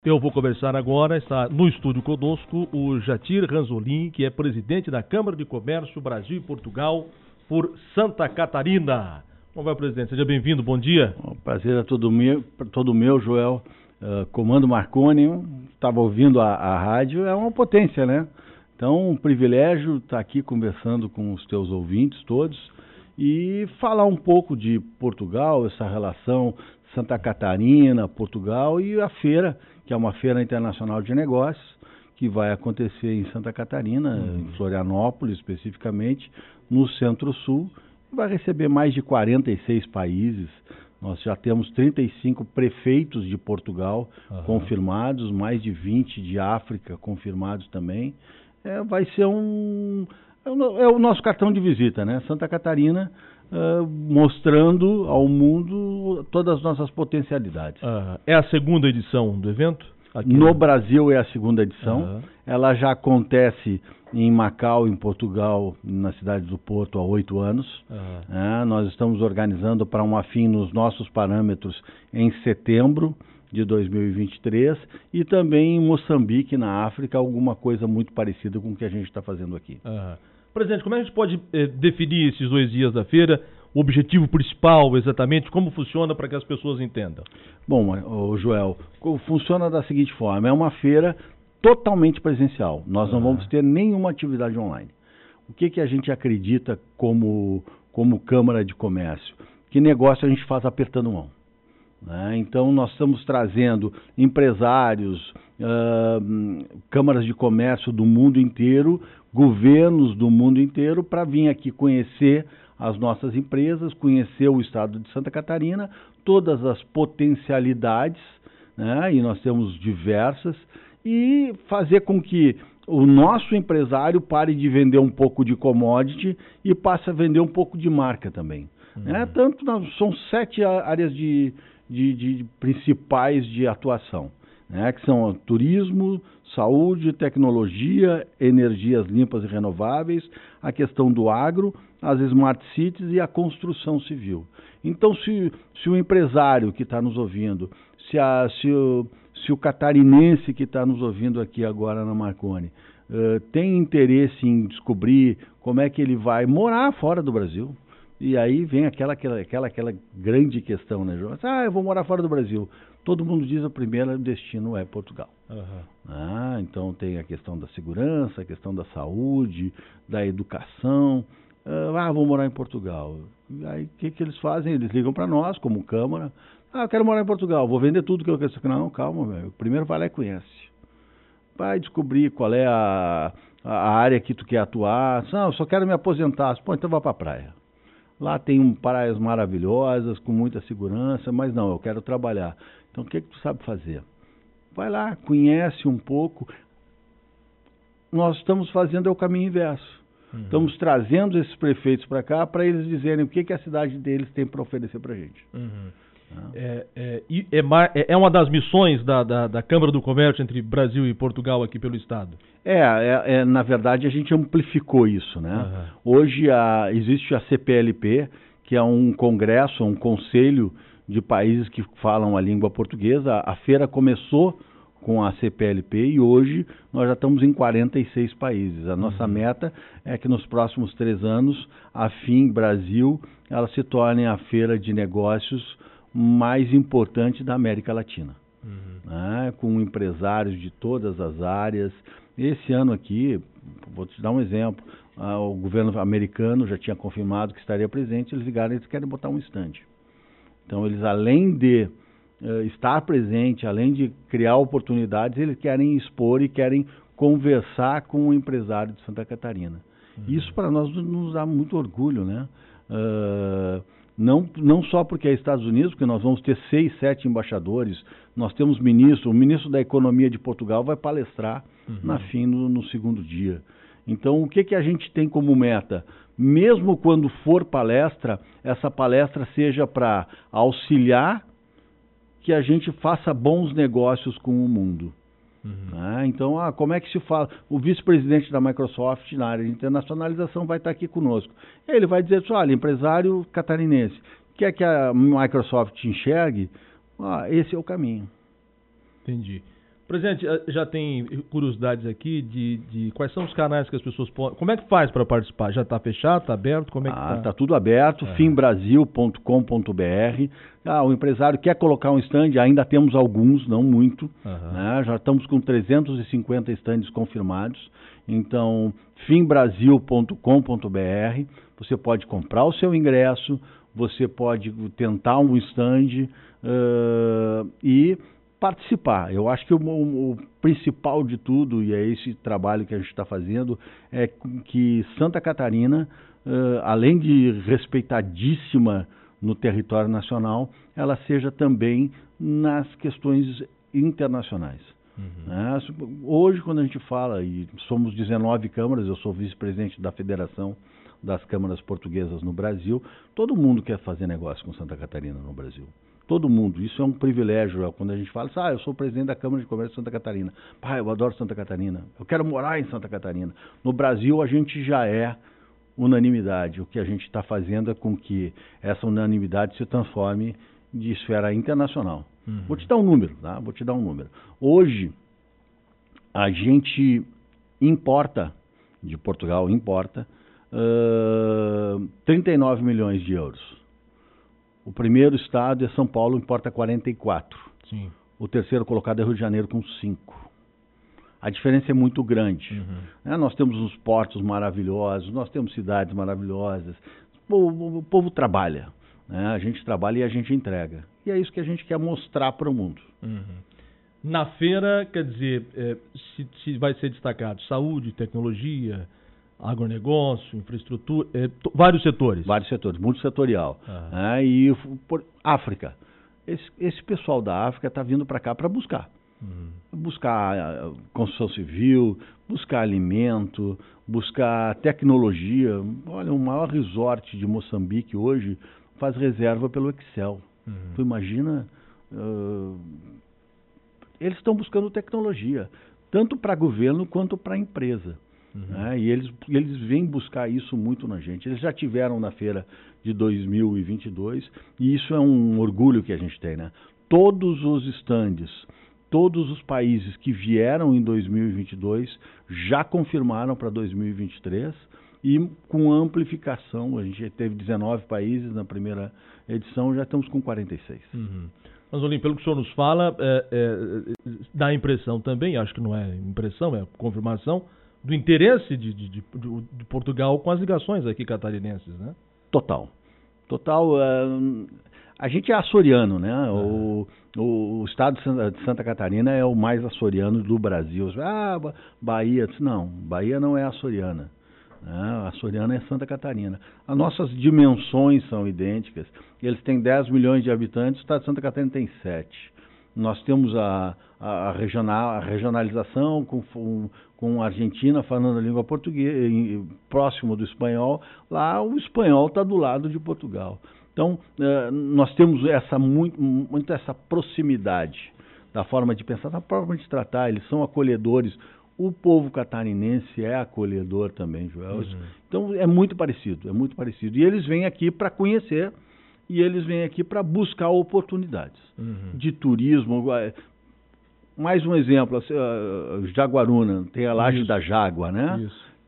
Eu vou conversar agora, está no estúdio conosco o Jatir Ranzolin, que é presidente da Câmara de Comércio Brasil e Portugal por Santa Catarina. Como vai, presidente? Seja bem-vindo, bom dia. O prazer é todo meu, Joel. Comando Marconi, estava ouvindo a rádio, é uma potência, né? Então, um privilégio estar aqui conversando com os teus ouvintes todos e falar um pouco de Portugal, essa relação Santa Catarina, Portugal e a feira, que é uma feira internacional de negócios, que vai acontecer em Santa Catarina, em Florianópolis especificamente, no Centro-Sul, vai receber mais de 46 países. Nós já temos 35 prefeitos de Portugal confirmados, mais de 20 de África confirmados também. Vai ser é o nosso cartão de visita, né? Santa Catarina, mostrando ao mundo todas as nossas potencialidades. É a segunda edição do evento? No Brasil é a segunda edição. Ela já acontece em Macau, em Portugal, na cidade do Porto, há 8 anos. Nós estamos organizando para uma FIM nos nossos parâmetros em setembro de 2023 e também em Moçambique, na África, alguma coisa muito parecida com o que a gente está fazendo aqui. Presidente, como é que a gente pode definir esses 2 dias da feira? O objetivo principal, exatamente, como funciona para que as pessoas entendam? Bom, Joel, funciona da seguinte forma, é uma feira totalmente presencial, nós não vamos ter nenhuma atividade online. O que a gente acredita como Câmara de Comércio? Que negócio a gente faz apertando mão, né? Então nós estamos trazendo empresários, câmaras de comércio do mundo inteiro, governos do mundo inteiro para vir aqui conhecer as nossas empresas, conhecer o estado de Santa Catarina, todas as potencialidades, né? E nós temos diversas, e fazer com que o nosso empresário pare de vender um pouco de commodity e passe a vender um pouco de marca também. Né? São 7 áreas principais de atuação, né? Que são turismo, saúde, tecnologia, energias limpas e renováveis, a questão do agro, as smart cities e a construção civil. Então, se o empresário que está nos ouvindo, se o catarinense que está nos ouvindo aqui agora na Marconi, tem interesse em descobrir como é que ele vai morar fora do Brasil, e aí vem aquela grande questão, né, João? Eu vou morar fora do Brasil. Todo mundo diz o primeiro destino é Portugal. Então tem a questão da segurança, a questão da saúde, da educação. Vou morar em Portugal. Aí o que eles fazem? Eles ligam para nós, como Câmara. Eu quero morar em Portugal, vou vender tudo que eu quero. Não, calma, velho. Primeiro vai lá e conhece. Vai descobrir qual é a área que tu quer atuar. Não, eu só quero me aposentar. Então vai para a praia. Lá tem praias maravilhosas, com muita segurança, mas não, eu quero trabalhar. Então o que tu sabe fazer? Vai lá, conhece um pouco. Nós estamos fazendo o caminho inverso. Estamos trazendo esses prefeitos para cá para eles dizerem o que a cidade deles tem para oferecer para a gente. É uma das missões da Câmara do Comércio entre Brasil e Portugal aqui pelo Estado? Na verdade, a gente amplificou isso, né? Hoje existe a CPLP, que é um congresso, um conselho de países que falam a língua portuguesa. A feira começou com a CPLP e hoje nós já estamos em 46 países. A nossa meta é que nos próximos 3 anos a FIM Brasil ela se torne a feira de negócios mais importante da América Latina, né? Com empresários de todas as áreas. Esse ano aqui, vou te dar um exemplo, o governo americano já tinha confirmado que estaria presente, eles ligaram, eles querem botar um stand. Então eles, além de estar presente, além de criar oportunidades, eles querem expor e querem conversar com o empresário de Santa Catarina. Isso para nós nos dá muito orgulho, né? Não só porque é Estados Unidos, porque nós vamos ter 6, 7 embaixadores, nós temos o ministro da Economia de Portugal vai palestrar na FIM no segundo dia. Então, o que a gente tem como meta? Mesmo quando for palestra, essa palestra seja para auxiliar que a gente faça bons negócios com o mundo. Então, como é que se fala? O vice-presidente da Microsoft na área de internacionalização vai estar aqui conosco. Ele vai dizer assim, olha, empresário catarinense, quer que a Microsoft enxergue? Esse é o caminho. Entendi. Presidente, já tem curiosidades aqui de quais são os canais que as pessoas podem... Como é que faz para participar? Já está fechado, está aberto? Como é que está? Está tudo aberto, finbrasil.com.br. O empresário quer colocar um stand, ainda temos alguns, não muito. Né? Já estamos com 350 stands confirmados. Então, finbrasil.com.br. Você pode comprar o seu ingresso, você pode tentar um stand e participar. Eu acho que o principal de tudo, e é esse trabalho que a gente está fazendo, é que Santa Catarina, além de respeitadíssima no território nacional, ela seja também nas questões internacionais. Hoje, quando a gente fala, e somos 19 câmaras, eu sou vice-presidente da Federação das Câmaras Portuguesas no Brasil, todo mundo quer fazer negócio com Santa Catarina no Brasil. Todo mundo, isso é um privilégio. Quando a gente fala, eu sou presidente da Câmara de Comércio de Santa Catarina. Eu adoro Santa Catarina, eu quero morar em Santa Catarina. No Brasil, a gente já é unanimidade. O que a gente está fazendo é com que essa unanimidade se transforme de esfera internacional. Vou te dar um número, tá? Vou te dar um número. Hoje, a gente importa, de Portugal, 39 milhões de euros. O primeiro estado é São Paulo, importa 44. Sim. O terceiro colocado é Rio de Janeiro, com 5. A diferença é muito grande. Nós temos uns portos maravilhosos, nós temos cidades maravilhosas. O povo trabalha. A gente trabalha e a gente entrega. E é isso que a gente quer mostrar para o mundo. Na feira, quer dizer, se vai ser destacado saúde, tecnologia, agronegócio, infraestrutura, vários setores. Vários setores, multissetorial. África. Esse pessoal da África está vindo para cá para buscar. Buscar construção civil, buscar alimento, buscar tecnologia. Olha, o maior resort de Moçambique hoje faz reserva pelo Excel. Tu imagina... eles estão buscando tecnologia, tanto para governo quanto para empresa. E eles vêm buscar isso muito na gente. Eles já tiveram na feira de 2022 e isso é um orgulho que a gente tem. Todos os estandes, todos os países que vieram em 2022 já confirmaram para 2023 e com amplificação. A gente teve 19 países na primeira edição, já estamos com 46. Ranzolin, pelo que o senhor nos fala, dá a impressão também, acho que não é impressão, é confirmação, do interesse de Portugal com as ligações aqui catarinenses, né? Total. A gente é açoriano, né? O estado de Santa Catarina é o mais açoriano do Brasil. Bahia. Não, Bahia não é açoriana. A açoriana é Santa Catarina. As nossas dimensões são idênticas. Eles têm 10 milhões de habitantes, o estado de Santa Catarina tem 7. Nós temos a regionalização com a Argentina falando a língua portuguesa, próximo do espanhol. Lá o espanhol está do lado de Portugal. Então, nós temos muito essa proximidade da forma de pensar, da forma de tratar. Eles são acolhedores. O povo catarinense é acolhedor também, Joel. Então, é muito parecido. E eles vêm aqui para conhecer e eles vêm aqui para buscar oportunidades de turismo. Mais um exemplo, Jaguaruna, tem a Laje da Jágua, né?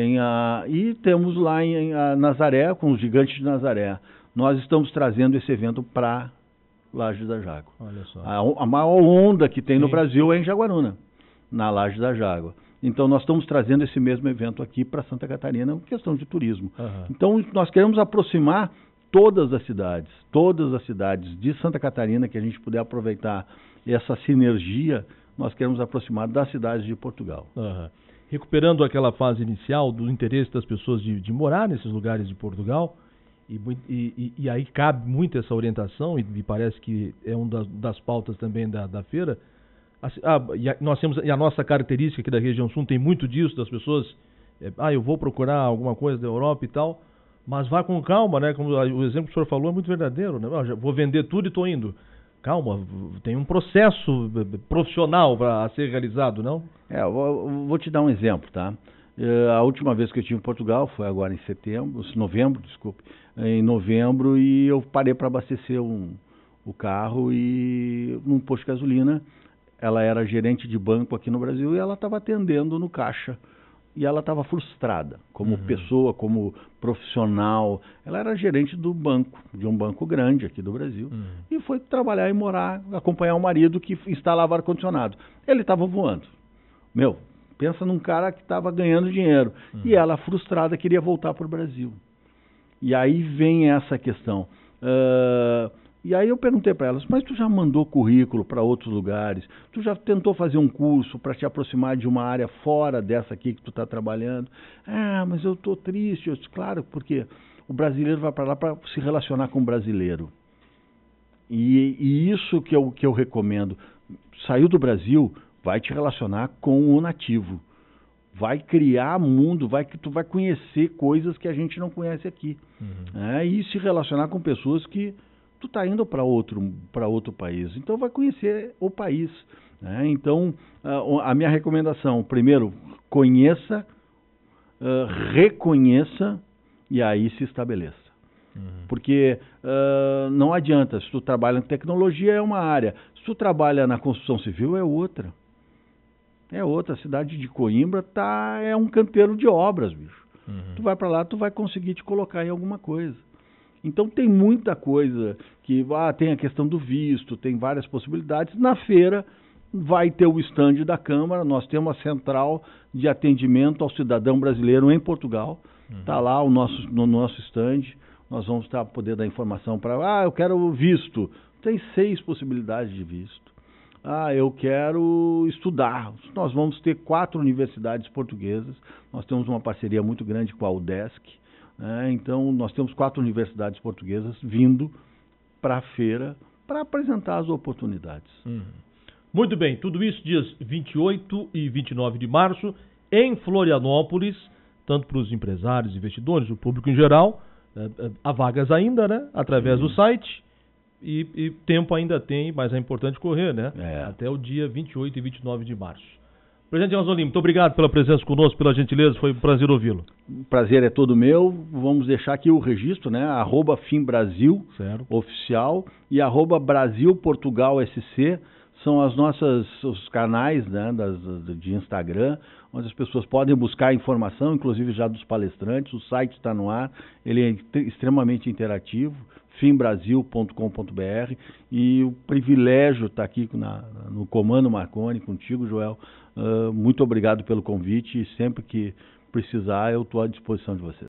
E temos lá em Nazaré, com os gigantes de Nazaré. Nós estamos trazendo esse evento para Laje da Jágua. Olha só. A maior onda que tem no Brasil é em Jaguaruna, na Laje da Jágua. Então, nós estamos trazendo esse mesmo evento aqui para Santa Catarina, questão de turismo. Então, nós queremos aproximar todas as cidades de Santa Catarina, que a gente puder aproveitar essa sinergia, nós queremos aproximar das cidades de Portugal. Recuperando aquela fase inicial do interesse das pessoas de morar nesses lugares de Portugal, e aí cabe muito essa orientação, e me parece que é uma das pautas também da feira. Nós temos, e a nossa característica aqui da região sul tem muito disso, das pessoas, eu vou procurar alguma coisa da Europa e tal, mas vá com calma, né? Como o exemplo que o senhor falou é muito verdadeiro, né? Já vou vender tudo e estou indo. Calma, tem um processo profissional a ser realizado, não? Vou te dar um exemplo, tá? A última vez que eu estive em Portugal foi agora em novembro, em novembro, e eu parei para abastecer o carro e num posto de gasolina. ela era gerente de banco aqui no Brasil e ela estava atendendo no caixa. E ela estava frustrada, como pessoa, como profissional. Ela era gerente do banco, de um banco grande aqui do Brasil. E foi trabalhar e morar, acompanhar o marido que instalava ar-condicionado. Ele estava voando. Pensa num cara que estava ganhando dinheiro. E ela, frustrada, queria voltar para o Brasil. E aí vem essa questão. E aí eu perguntei para elas, mas tu já mandou currículo para outros lugares? Tu já tentou fazer um curso para te aproximar de uma área fora dessa aqui que tu está trabalhando? Ah, mas eu estou triste. Eu disse, claro, porque o brasileiro vai para lá para se relacionar com o brasileiro. E isso que eu recomendo. Saiu do Brasil, vai te relacionar com o nativo. Vai criar mundo, tu vai conhecer coisas que a gente não conhece aqui. E se relacionar com pessoas que tu está indo para outro país, então vai conhecer o país. Então, a minha recomendação, primeiro, conheça, reconheça e aí se estabeleça. Porque não adianta, se tu trabalha em tecnologia é uma área, se tu trabalha na construção civil é outra. A cidade de Coimbra é um canteiro de obras, bicho. Tu vai para lá, tu vai conseguir te colocar em alguma coisa. Então tem muita coisa que tem a questão do visto, tem várias possibilidades. Na feira vai ter o stand da Câmara, nós temos a central de atendimento ao cidadão brasileiro em Portugal. Está lá no nosso stand, nós vamos poder dar informação para, eu quero visto. Tem 6 possibilidades de visto. Eu quero estudar. Nós vamos ter 4 universidades portuguesas, nós temos uma parceria muito grande com a UDESC. Então, nós temos 4 universidades portuguesas vindo para a feira para apresentar as oportunidades. Muito bem, tudo isso dias 28 e 29 de março em Florianópolis, tanto para os empresários, investidores, o público em geral. Há vagas ainda, né? Através do site e tempo ainda tem, mas é importante correr, né? Até o dia 28 e 29 de março. Presidente Ranzolin, muito obrigado pela presença conosco, pela gentileza, foi um prazer ouvi-lo. O prazer é todo meu, vamos deixar aqui o registro, né? @FimBrasil, oficial, e @BrasilPortugalSC, são os canais, né, de Instagram, onde as pessoas podem buscar informação, inclusive já dos palestrantes. O site está no ar, ele é extremamente interativo, fimbrasil.com.br, e o privilégio está aqui no Comando Marconi, contigo, Joel. Muito obrigado pelo convite e sempre que precisar eu estou à disposição de vocês.